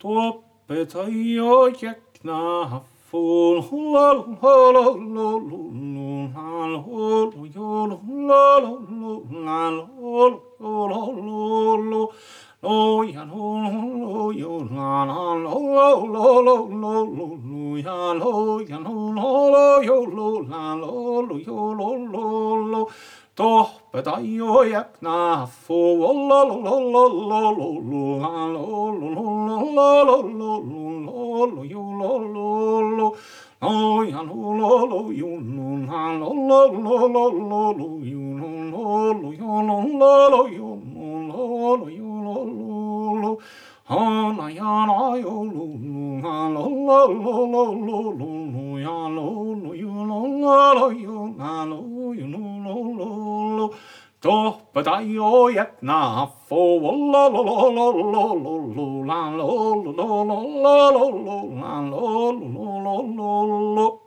Topetaio jäkna full la la la la Tohpetaio jäkna full la la la la la Tohpetaio jäkna full la la la la la la la la la la la la la la la la la